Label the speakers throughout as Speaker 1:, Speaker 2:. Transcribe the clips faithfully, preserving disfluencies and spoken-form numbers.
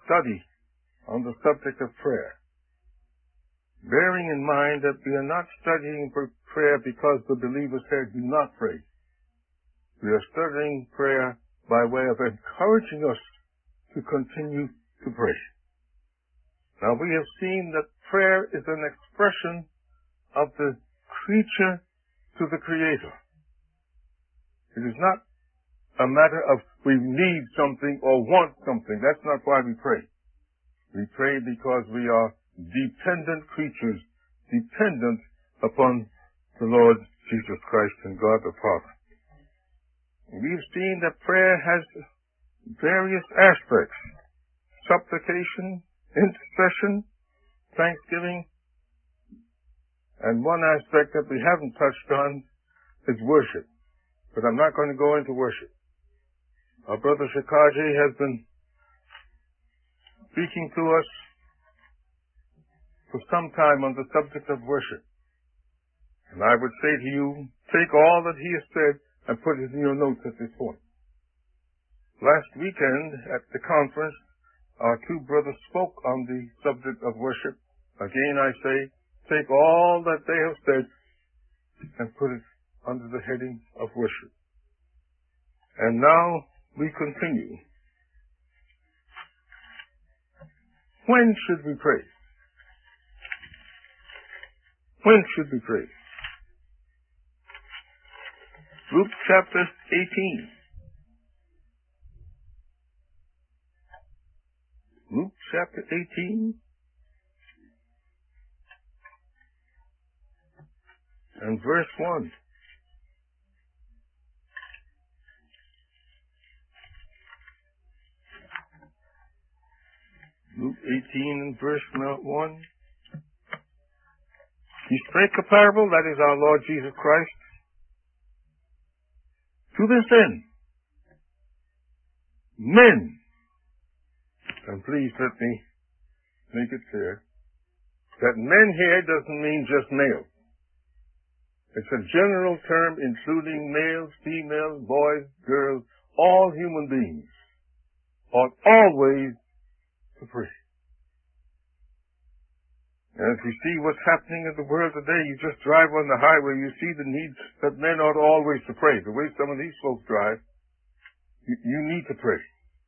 Speaker 1: study on the subject of prayer, bearing in mind that we are not studying for prayer because the believer said do not pray. We are studying prayer by way of encouraging us to continue to pray. Now, we have seen that prayer is an expression of the creature to the Creator. It is not a matter of we need something or want something. That's not why we pray. We pray because we are dependent creatures, dependent upon the Lord Jesus Christ and God the Father. We've seen that prayer has various aspects: supplication, intercession, thanksgiving, and one aspect that we haven't touched on is worship. But I'm not going to go into worship. Our brother Shikaji has been speaking to us for some time on the subject of worship. And I would say to you, take all that he has said and put it in your notes at this point. Last weekend at the conference, our two brothers spoke on the subject of worship. Again, I say, take all that they have said and put it under the heading of worship. And now we continue. When should we pray? When should we pray? Luke chapter eighteen. Luke chapter eighteen and verse one. Luke eighteen and verse one. He spake a parable, that is our Lord Jesus Christ, to this end. Men, and please let me make it clear, that men here doesn't mean just males. It's a general term including males, females, boys, girls, all human beings ought always to pray. And if you see what's happening in the world today, you just drive on the highway, you see the need that men ought always to pray. The way some of these folks drive, you, you need to pray.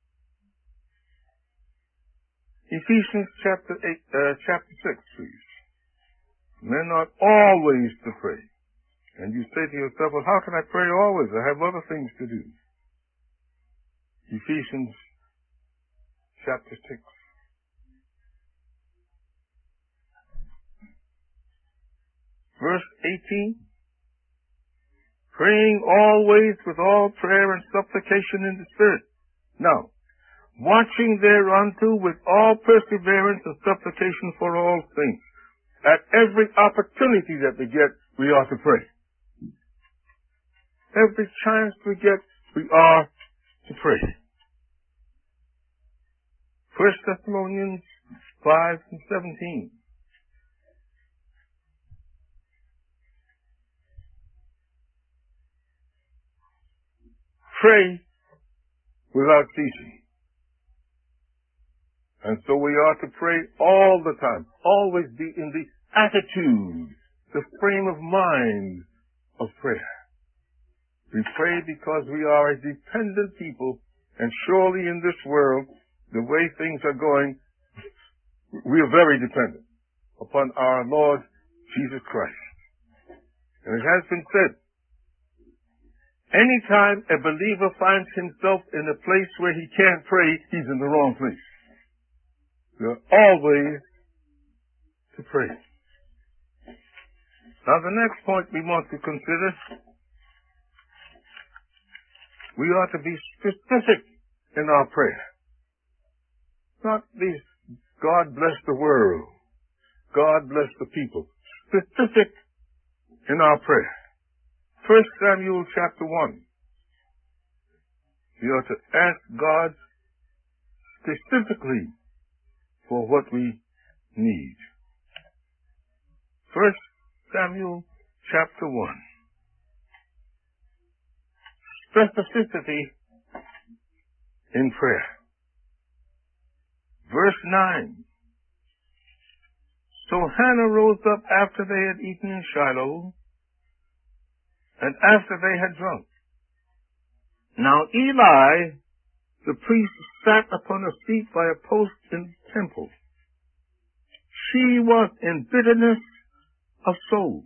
Speaker 1: Ephesians chapter eight, uh, chapter six, please. Men ought always to pray. And you say to yourself, well, how can I pray always? I have other things to do. Ephesians chapter six. Verse eighteen, praying always with all prayer and supplication in the Spirit. Now, watching thereunto with all perseverance and supplication for all things. At every opportunity that we get, we are to pray. Every chance we get, we are to pray. First Thessalonians five and seventeen. Pray without ceasing. And so we are to pray all the time. Always be in the attitude, the frame of mind of prayer. We pray because we are a dependent people, and surely in this world, the way things are going, we are very dependent upon our Lord Jesus Christ. And it has been said, anytime a believer finds himself in a place where he can't pray, he's in the wrong place. We are always to pray. Now the next point we want to consider, we ought to be specific in our prayer. Not these, God bless the world, God bless the people. Specific in our prayer. First Samuel chapter one. We ought to ask God specifically for what we need. First Samuel chapter one. Specificity in prayer. nine. So Hannah rose up after they had eaten in Shiloh, and after they had drunk. Now Eli, the priest, sat upon a seat by a post in the temple. She was in bitterness of soul.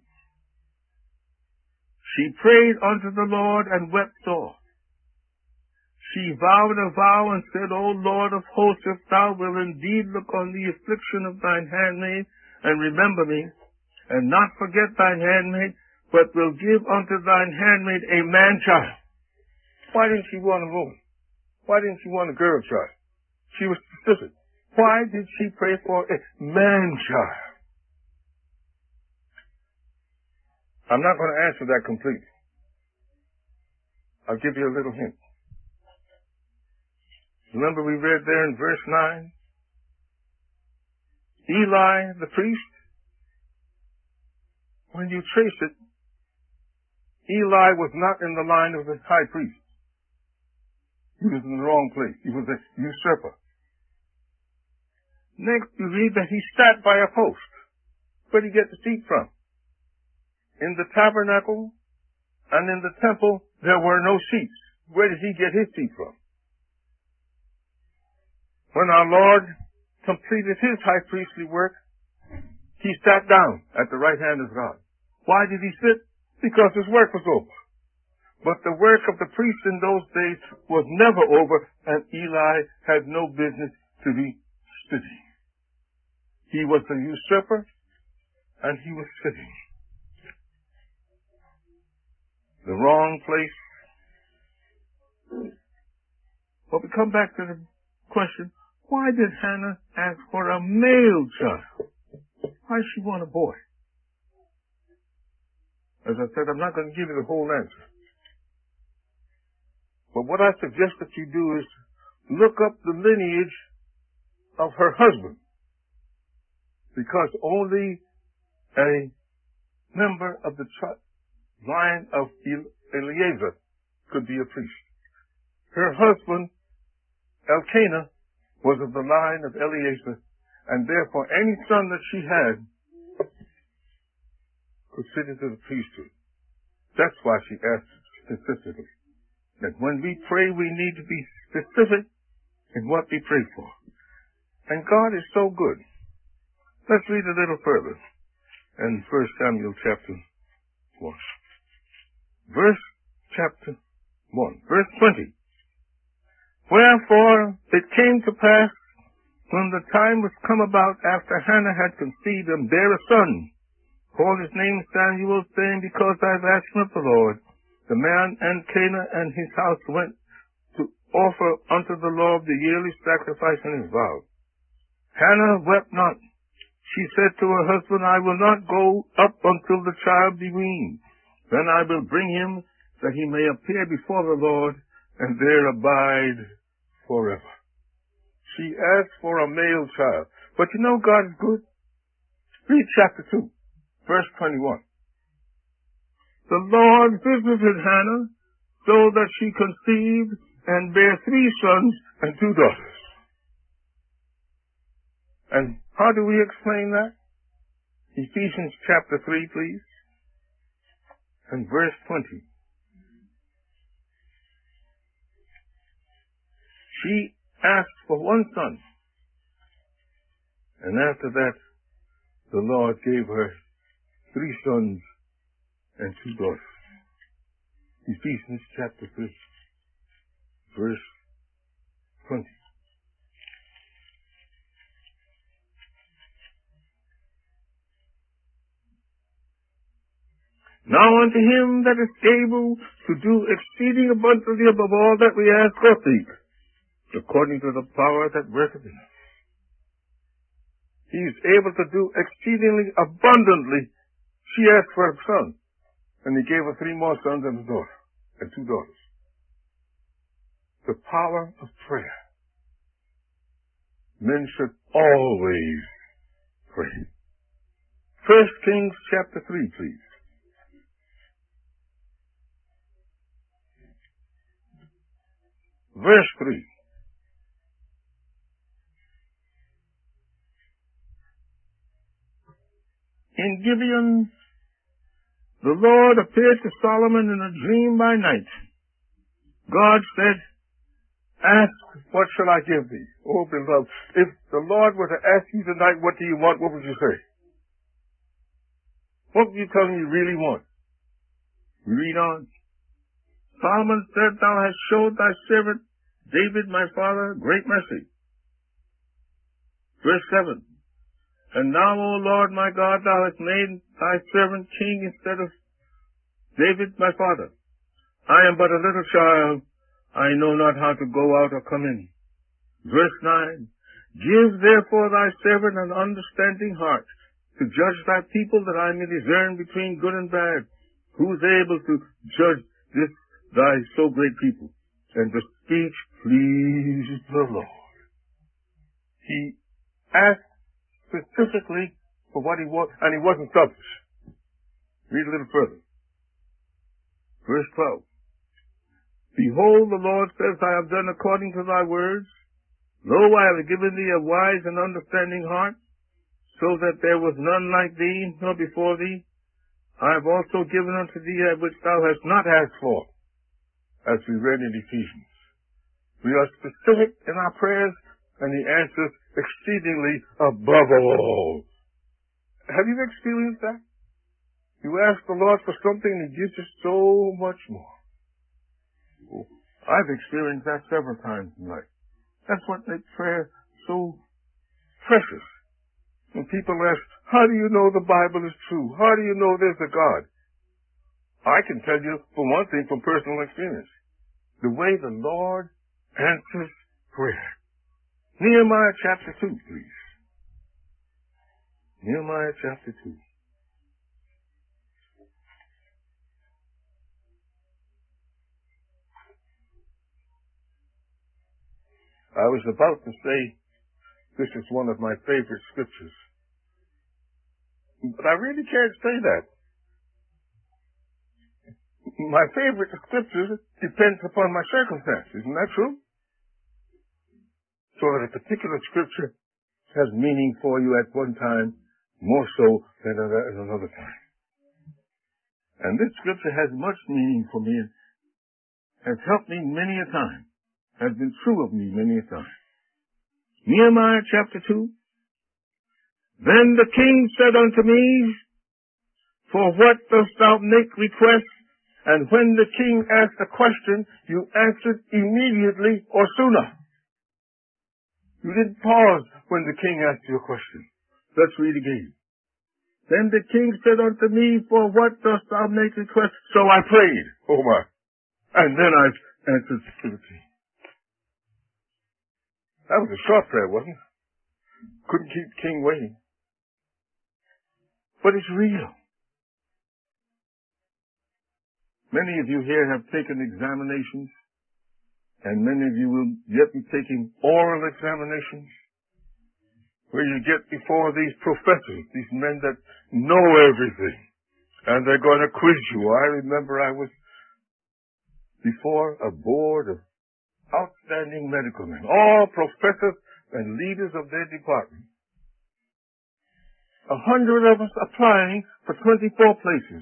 Speaker 1: She prayed unto the Lord and wept sore. She vowed a vow and said, O Lord of hosts, if thou wilt indeed look on the affliction of thine handmaid, and remember me, and not forget thine handmaid, but will give unto thine handmaid a man-child. Why didn't she want a woman? Why didn't she want a girl child? She was specific. Why did she pray for a man-child? I'm not going to answer that completely. I'll give you a little hint. Remember we read there in verse nine? Eli, the priest, when you trace it, Eli was not in the line of the high priest. He was in the wrong place. He was a usurper. Next, you read that he sat by a post. Where did he get the seat from? In the tabernacle and in the temple, there were no seats. Where did he get his seat from? When our Lord completed his high priestly work, he sat down at the right hand of God. Why did he sit? Because his work was over. But the work of the priest in those days was never over, and Eli had no business to be sitting. He was a usurper, and he was sitting. The wrong place. But we come back to the question, why did Hannah ask for a male child? Why did she want a boy? As I said, I'm not going to give you the whole answer. But what I suggest that you do is look up the lineage of her husband. Because only a member of the tri- line of Eleazar could be a priest. Her husband, Elkanah, was of the line of Eleazar, and therefore any son that she had could sit into the priesthood. That's why she asked specifically. That when we pray, we need to be specific in what we pray for. And God is so good. Let's read a little further in First Samuel chapter one. Verse chapter one. Verse twenty. Wherefore it came to pass, when the time was come about after Hannah had conceived and bare a son, call his name Samuel, saying, because I have asked of the Lord. The man and Cana and his house went to offer unto the Lord the yearly sacrifice and his vow. Hannah wept not. She said to her husband, I will not go up until the child be weaned. Then I will bring him, that he may appear before the Lord, and there abide forever. She asked for a male child. But you know God is good? Read chapter two, verse twenty-one. The Lord visited Hannah, so that she conceived and bare three sons and two daughters. And how do we explain that? Ephesians chapter three, please, and verse twenty. She asked for one son, and after that, the Lord gave her three sons and two daughters. Ephesians chapter three, verse twenty. Now unto him that is able to do exceeding abundantly above all that we ask or think, according to the power that worketh in us. He is able to do exceedingly abundantly. She asked for a son, and he gave her three more sons and a daughter, and two daughters. The power of prayer. Men should always pray. First Kings chapter three, please. Verse three. In Gibeon, the Lord appeared to Solomon in a dream by night. God said, ask, what shall I give thee? Oh, beloved, if the Lord were to ask you tonight, what do you want, what would you say? What would you tell him you really want? Read on. Solomon said, thou hast showed thy servant David my father great mercy. Verse seven. And now, O Lord my God, thou hast made thy servant king instead of David my father. I am but a little child. I know not how to go out or come in. Verse nine. Give therefore thy servant an understanding heart to judge thy people, that I may discern between good and bad. Who is able to judge this thy so great people? And the speech pleased the Lord. He asked specifically for what he was, and he wasn't selfish. Read a little further. Verse twelve. Behold, the Lord says, I have done according to thy words. Lo, I have given thee a wise and understanding heart, so that there was none like thee, nor before thee. I have also given unto thee that which thou hast not asked for, as we read in Ephesians. We are specific in our prayers, and he answers exceedingly above all. Have you experienced that? You ask the Lord for something, and he gives you so much more. I've experienced that several times in life. That's what makes prayer so precious. When people ask, how do you know the Bible is true? How do you know there's a God? I can tell you, for one thing, from personal experience, the way the Lord answers prayer. Nehemiah chapter two, please. Nehemiah chapter two. I was about to say this is one of my favorite scriptures, but I really can't say that. My favorite scripture depends upon my circumstances. Isn't that true? So that a particular scripture has meaning for you at one time more so than at another time. And this scripture has much meaning for me and has helped me many a time, has been true of me many a time. Nehemiah chapter two. Then the king said unto me, for what dost thou make request? And when the king asked a question, you answered immediately or sooner. You didn't pause when the king asked you a question. Let's read again. Then the king said unto me, for what dost thou make request? So I prayed. Oh my. And then I answered to the king. That was a short prayer, wasn't it? Couldn't keep the king waiting. But it's real. Many of you here have taken examinations, and many of you will yet be taking oral examinations, where you get before these professors, these men that know everything, and they're going to quiz you. I remember I was before a board of outstanding medical men, all professors and leaders of their department. A hundred of us applying for twenty-four places.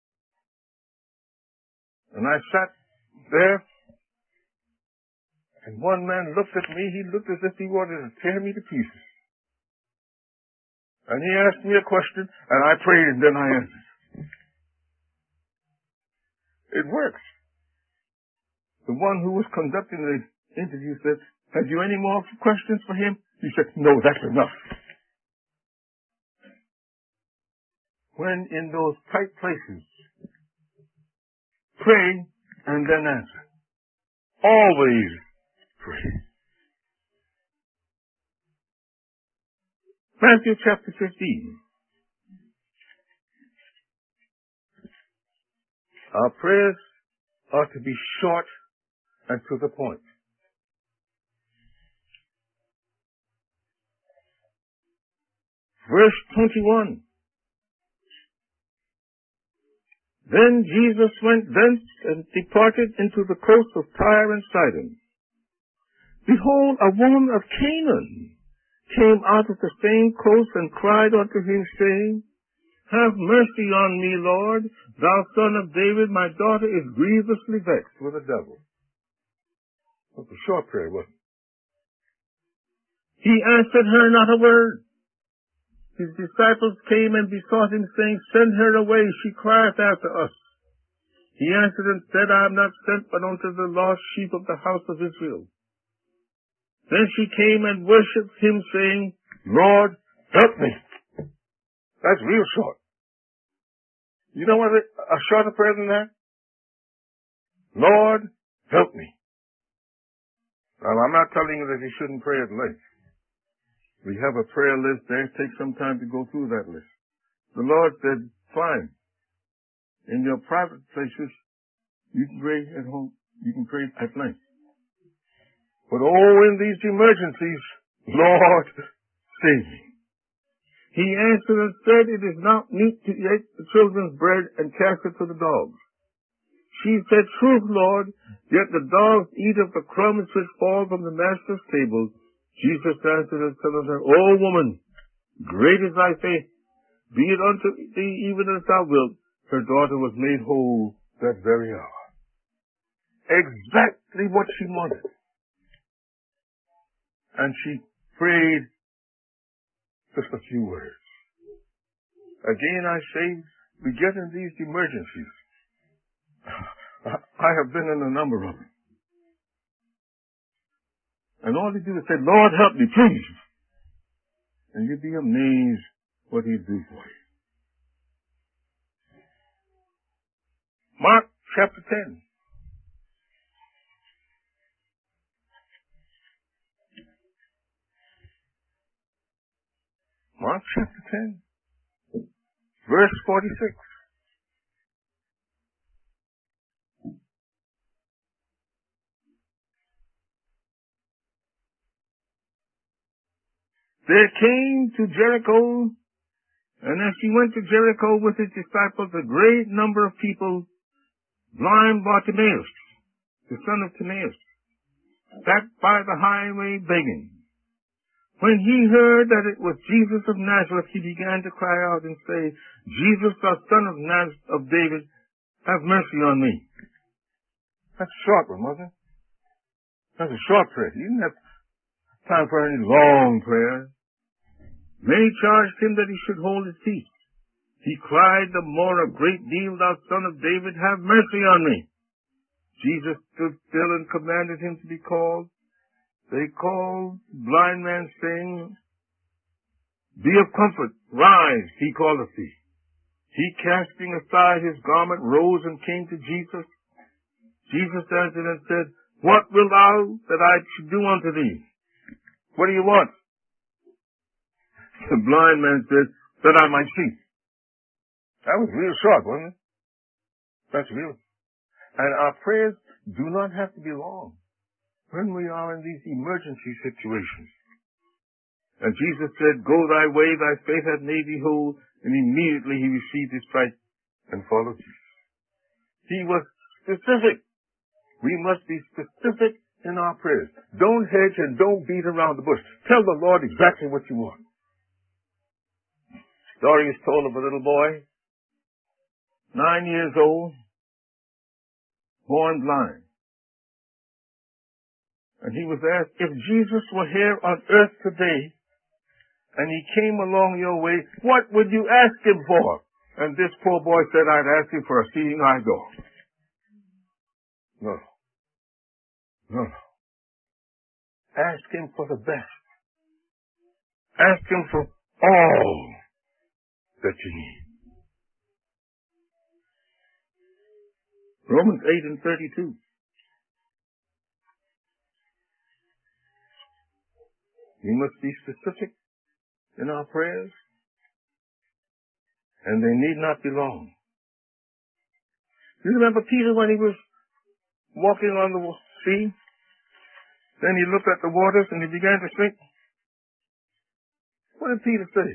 Speaker 1: And I sat there, and one man looked at me. He looked as if he wanted to tear me to pieces. And he asked me a question, and I prayed, and then I answered. It works. The one who was conducting the interview said, have you any more questions for him? He said, no, that's enough. When in those tight places, pray and then answer. Always pray. Matthew chapter fifteen. Our prayers are to be short and to the point. Verse twenty-one. Then Jesus went thence and departed into the coast of Tyre and Sidon. Behold, a woman of Canaan came out of the same coast and cried unto him, saying, Have mercy on me, Lord, thou son of David. My daughter is grievously vexed with a devil. That's a short prayer, wasn't it? He answered her not a word. His disciples came and besought him, saying, Send her away, she crieth after us. He answered and said, I am not sent but unto the lost sheep of the house of Israel. Then she came and worshipped him, saying, Lord, help me. That's real short. You know what? A shorter prayer than that? Lord, help me. Now, I'm not telling you that you shouldn't pray at length. We have a prayer list there. It takes some time to go through that list. The Lord said, fine. In your private places, you can pray at home. You can pray at length. But oh, in these emergencies, Lord, save me. He answered and said, It is not meet to eat the children's bread and cast it to the dogs. She said, Truth, Lord, yet the dogs eat of the crumbs which fall from the master's table. Jesus answered and said unto her, O woman, great is thy faith. Be it unto thee even as thou wilt. Her daughter was made whole that very hour. Exactly what she wanted. And she prayed just a few words. Again, I say, we get in these emergencies. I have been in a number of them. And all you do is say, Lord, help me, please. And you'd be amazed what he'd do for you. Mark chapter ten. Mark chapter ten, verse forty-six. There came to Jericho, and as he went to Jericho with his disciples, a great number of people, blind Bartimaeus, the son of Timaeus, sat by the highway begging. When he heard that it was Jesus of Nazareth, he began to cry out and say, Jesus, thou son of Nazareth of David, have mercy on me. That's a short one, wasn't it? That's a short prayer. You didn't have time for any long prayers. Many charged him that he should hold his peace. He cried the more a great deal, Thou son of David, have mercy on me. Jesus stood still and commanded him to be called. They called the blind man, saying, Be of comfort, rise, he calleth thee. He, casting aside his garment, rose and came to Jesus. Jesus answered and said, What wilt thou that I should do unto thee? What do you want? The blind man said, That I might see. That was real short, wasn't it? That's real. And our prayers do not have to be long when we are in these emergency situations. And Jesus said, Go thy way, thy faith hath made thee whole. And immediately he received his sight and followed Jesus. He was specific. We must be specific in our prayers. Don't hedge and don't beat around the bush. Tell the Lord exactly what you want. Story is told of a little boy, nine years old, born blind. And he was asked, if Jesus were here on earth today, and he came along your way, what would you ask him for? And this poor boy said, I'd ask him for a seeing eye dog. No. No, no. Ask him for the best. Ask him for all that you need. Romans eight and thirty-two. We must be specific in our prayers, and they need not be long. You remember Peter when he was walking on the sea? Then he looked at the waters and he began to sink. What did Peter say?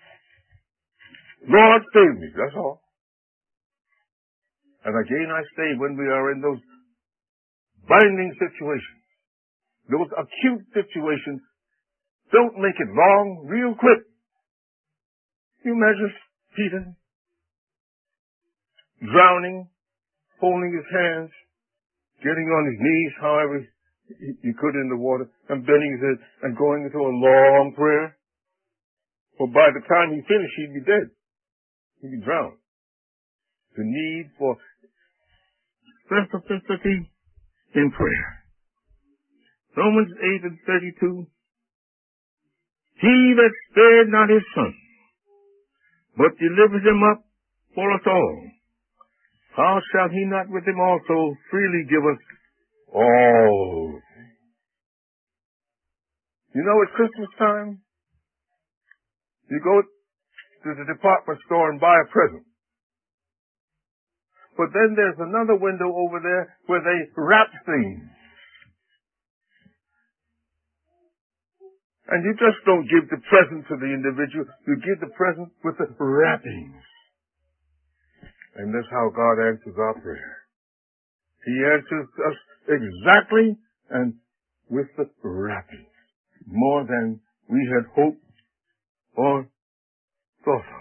Speaker 1: Lord, save me. That's all. And again I say, when we are in those binding situations, those acute situations, don't make it long, real quick. You imagine Peter drowning, holding his hands, getting on his knees, however he, he could in the water, and bending his head and going into a long prayer. For by the time he finished, he'd be dead. He'd be drowned. The need for specificity in prayer. Romans eight and thirty-two. He that spared not his son, but delivered him up for us all, how shall he not with him also freely give us all? You know, at Christmas time, you go to the department store and buy a present. But then there's another window over there where they wrap things. And you just don't give the present to the individual. You give the present with the wrappings. And that's how God answers our prayer. He answers us exactly and with the wrappings. More than we had hoped or thought of.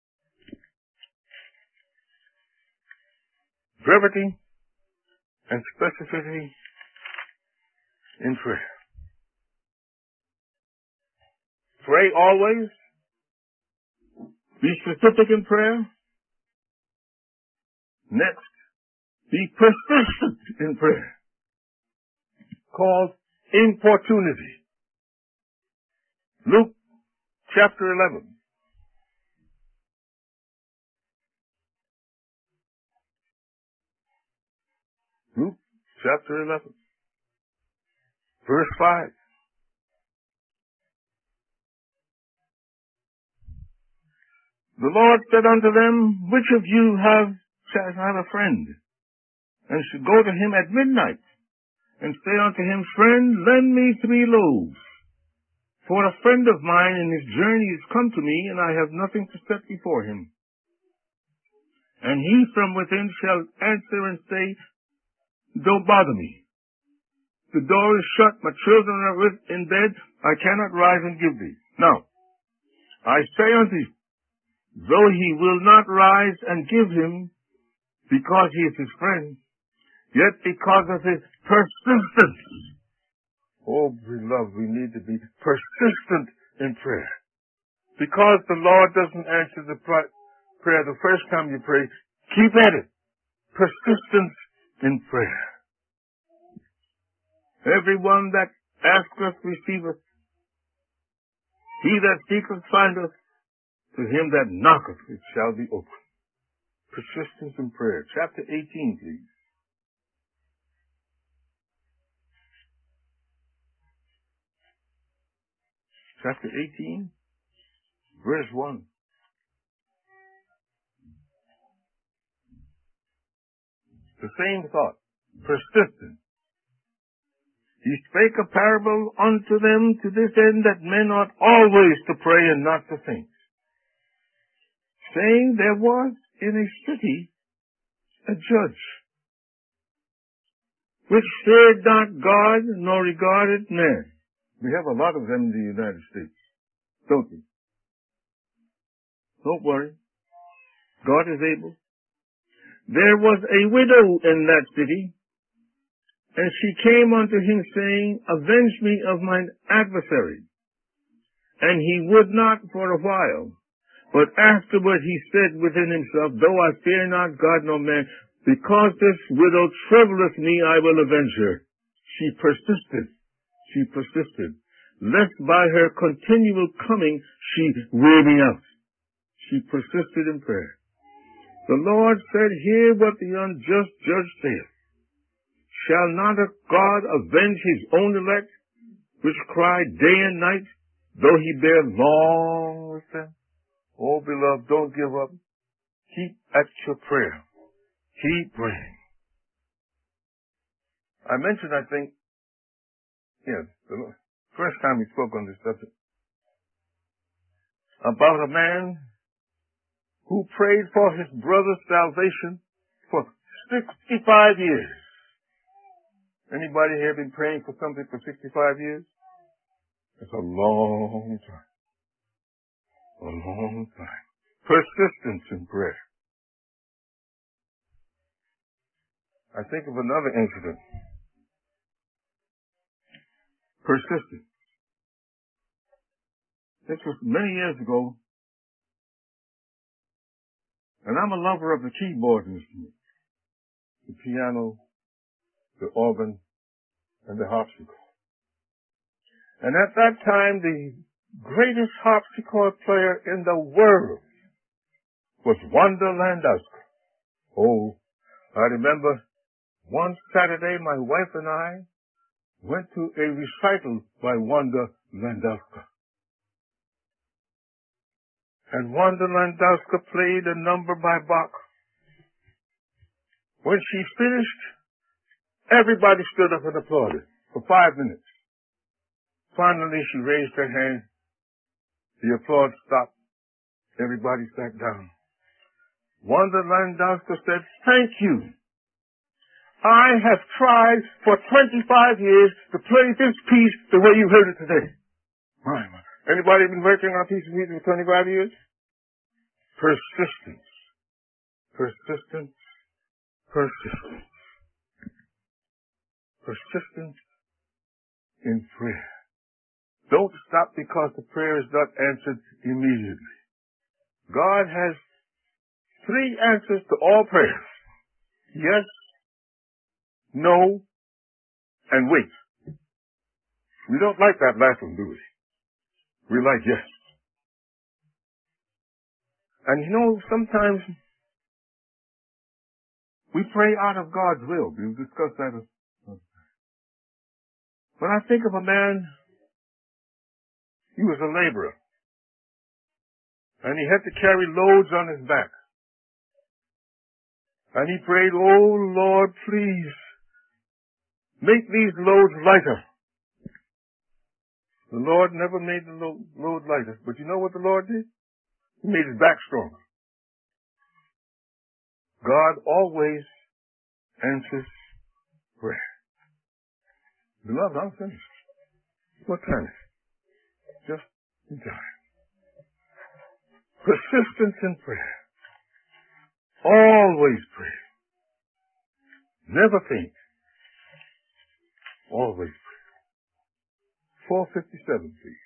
Speaker 1: Brevity and specificity in prayer. Pray always. Be specific in prayer. Next, be persistent in prayer. Called importunity. Luke chapter eleven. Luke chapter eleven. Verse five. The Lord said unto them, which of you have, shall have a friend, and should go to him at midnight, and say unto him, friend, lend me three loaves. For a friend of mine in his journey is come to me, and I have nothing to set before him. And he from within shall answer and say, don't bother me. The door is shut, my children are with in bed, I cannot rise and give thee. Now, I say unto you, though he will not rise and give him, because he is his friend, yet because of his persistence. Oh, beloved, we need to be persistent in prayer. Because the Lord doesn't answer the prayer the first time you pray, keep at it. Persistence in prayer. Everyone that asketh receiveth. He that seeketh findeth. To him that knocketh it shall be opened. Persistence in prayer. Chapter eighteen, please. Chapter eighteen, verse one. The same thought. Persistent. He spake a parable unto them to this end, that men ought always to pray and not to faint. Saying, there was in a city a judge, which feared not God nor regarded man. We have a lot of them in the United States, don't we? Don't worry. God is able. There was a widow in that city, and she came unto him, saying, avenge me of mine adversary. And he would not for a while. But afterward he said within himself, though I fear not God nor man, because this widow troubleth me, I will avenge her. She persisted. She persisted. Lest by her continual coming she wear me out. She persisted in prayer. The Lord said, hear what the unjust judge saith. Shall not a God avenge his own elect, which cry day and night, though he bear long with them? Oh, beloved, don't give up. Keep at your prayer. Keep praying. I mentioned, I think, yes, the first time we spoke on this subject, about a man who prayed for his brother's salvation for sixty-five years. Anybody here been praying for something for sixty-five years? It's a long time. A long time. Persistence in prayer. I think of another incident. Persistence. This was many years ago, and I'm a lover of the keyboard instruments, the piano, the organ, and the harpsichord. And at that time, the greatest harpsichord player in the world was Wanda Landowska. Oh, I remember one Saturday my wife and I went to a recital by Wanda Landowska. And Wanda Landowska played a number by Bach. When she finished, everybody stood up and applauded for five minutes. Finally, she raised her hand. The applause stopped. Everybody sat down. Wanda Landowska said, "Thank you. I have tried for twenty-five years to play this piece the way you heard it today." My, my. Anybody been working on a piece of music for twenty-five years? Persistence. Persistence. Persistence. Persistence in prayer. Don't stop because the prayer is not answered immediately. God has three answers to all prayers. Yes, no, and wait. We don't like that last one, do we? We like yes. And you know, sometimes we pray out of God's will. We've discussed that. When I think of a man, he was a laborer. And he had to carry loads on his back. And he prayed, "Oh Lord, please, make these loads lighter." The Lord never made the lo- load lighter. But you know what the Lord did? He made his back stronger. God always answers prayer. Beloved, I'm finished. What time is it? Just in time. Persistence in prayer. Always pray. Never faint. Always pray. four fifty-seven, please.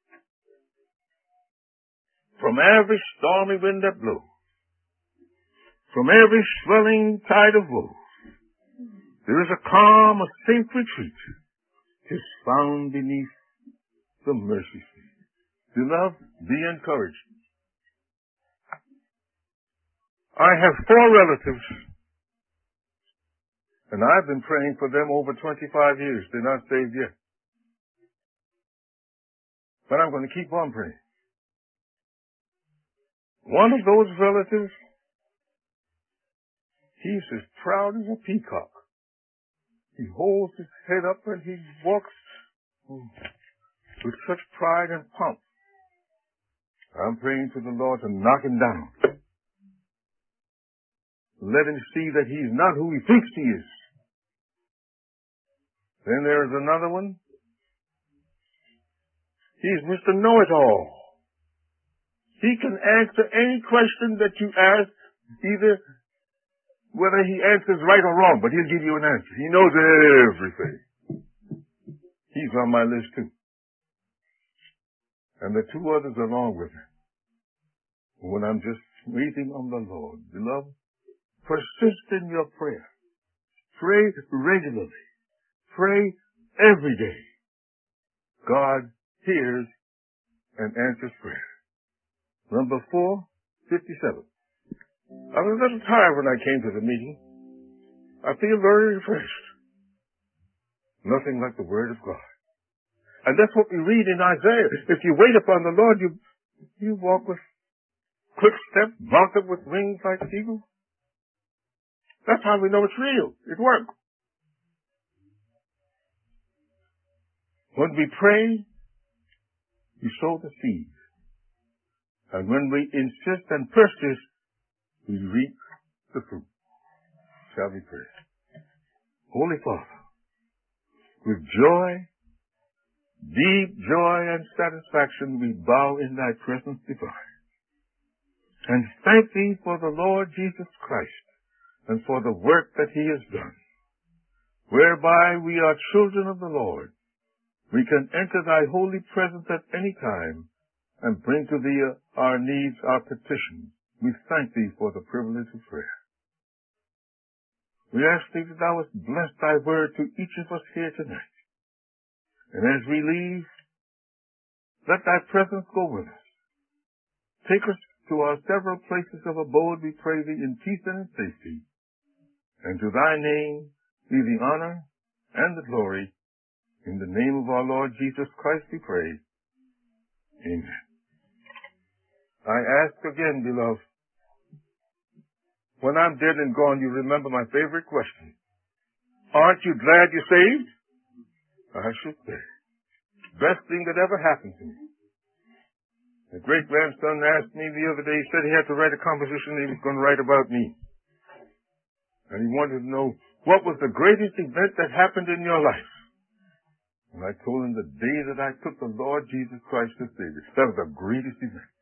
Speaker 1: From every stormy wind that blows, from every swelling tide of woe, there is a calm, a safe retreat, 'tis found beneath the mercy seat. Beloved, be encouraged. I have four relatives, and I've been praying for them over twenty-five years. They're not saved yet. But I'm going to keep on praying. One of those relatives, he's as proud as a peacock. He holds his head up and he walks with such pride and pomp. I'm praying to the Lord to knock him down. Let him see that he's not who he thinks he is. Then there's another one. He's Mister Know-It-All. He can answer any question that you ask, either whether he answers right or wrong, but he'll give you an answer. He knows everything. He's on my list too. And the two others along with him. When I'm just waiting on the Lord, beloved, persist in your prayer. Pray regularly. Pray every day. God hears and answers prayer. Number four, fifty-seven. I was a little tired when I came to the meeting. I feel very refreshed. Nothing like the Word of God. And that's what we read in Isaiah. If you wait upon the Lord, you you walk with quick step, mount up with wings like an eagle. That's how we know it's real. It works. When we pray, we sow the seed. And when we insist and persist, we reap the fruit. Shall we pray? Holy Father, with joy, deep joy and satisfaction, we bow in thy presence divine. And thank thee for the Lord Jesus Christ, and for the work that he has done, whereby we are children of the Lord. We can enter thy holy presence at any time and bring to thee our needs, our petitions. We thank thee for the privilege of prayer. We ask thee that thou wouldst bless thy word to each of us here tonight. And as we leave, let thy presence go with us. Take us to our several places of abode, we pray thee, in peace and in safety. And to thy name be the honor and the glory. In the name of our Lord Jesus Christ we pray. Amen. I ask again, beloved, when I'm dead and gone, you remember my favorite question. Aren't you glad you're saved? I should say. Best thing that ever happened to me. The great-grandson asked me the other day, he said he had to write a composition he was going to write about me. And he wanted to know, what was the greatest event that happened in your life? And I told him the day that I took the Lord Jesus Christ as Savior. That was the greatest event.